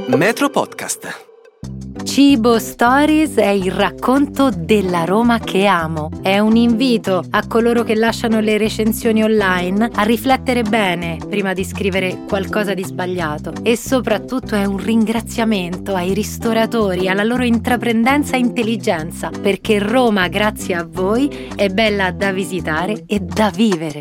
Metro Podcast. Cibo Stories è il racconto della Roma che amo. È un invito a coloro che lasciano le recensioni online a riflettere bene prima di scrivere qualcosa di sbagliato. E soprattutto è un ringraziamento ai ristoratori, alla loro intraprendenza e intelligenza, perché Roma, grazie a voi, è bella da visitare e da vivere.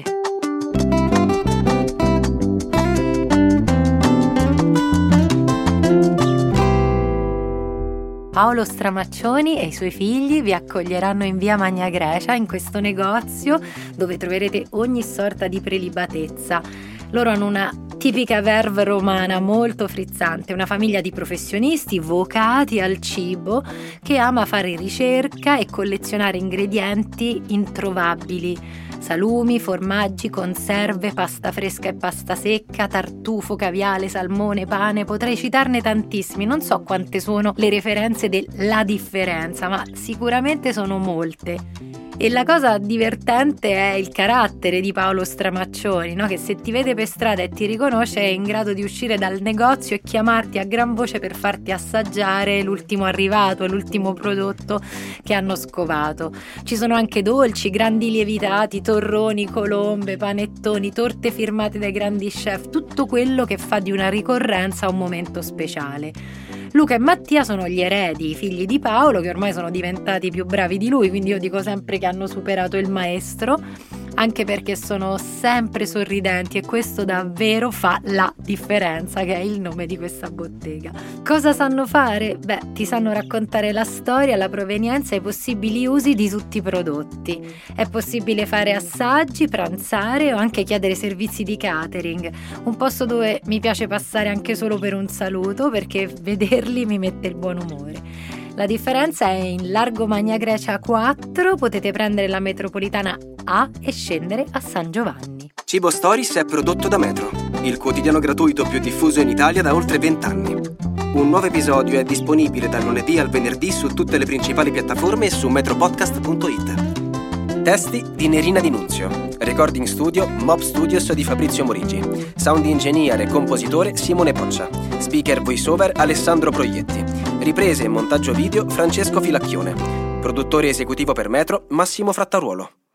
Paolo Stramaccioni e i suoi figli vi accoglieranno in via Magna Grecia, in questo negozio dove troverete ogni sorta di prelibatezza. Loro hanno una tipica verve romana molto frizzante, una famiglia di professionisti vocati al cibo che ama fare ricerca e collezionare ingredienti introvabili. Salumi, formaggi, conserve, pasta fresca e pasta secca, tartufo, caviale, salmone, pane, potrei citarne tantissimi, non so quante sono le referenze della differenza, ma sicuramente sono molte. E la cosa divertente è il carattere di Paolo Stramaccioni, no? Che se ti vede per strada e ti riconosce è in grado di uscire dal negozio e chiamarti a gran voce per farti assaggiare l'ultimo arrivato, l'ultimo prodotto che hanno scovato. Ci sono anche dolci, grandi lievitati, torroni, colombe, panettoni, torte firmate dai grandi chef, tutto quello che fa di una ricorrenza un momento speciale. Luca e Mattia sono gli eredi, i figli di Paolo, che ormai sono diventati più bravi di lui, quindi io dico sempre che hanno superato il maestro, anche perché sono sempre sorridenti e questo davvero fa la differenza, che è il nome di questa bottega. Cosa sanno fare? Beh, ti sanno raccontare la storia, la provenienza e i possibili usi di tutti i prodotti. È possibile fare assaggi, pranzare o anche chiedere servizi di catering, un posto dove mi piace passare anche solo per un saluto, perché vederli mi mette il buon umore. La differenza è in Largo Magna Grecia 4, potete prendere la metropolitana A e scendere a San Giovanni. Cibo Stories è prodotto da Metro, il quotidiano gratuito più diffuso in Italia da oltre 20 anni. Un nuovo episodio è disponibile dal lunedì al venerdì su tutte le principali piattaforme e su metropodcast.it. Testi di Nerina Di Nunzio. Recording studio Mob Studios di Fabrizio Morigi. Sound engineer e compositore Simone Boccia. Speaker voiceover Alessandro Proietti. Riprese e montaggio video Francesco Filacchione. Produttore esecutivo per Metro Massimo Frattaruolo.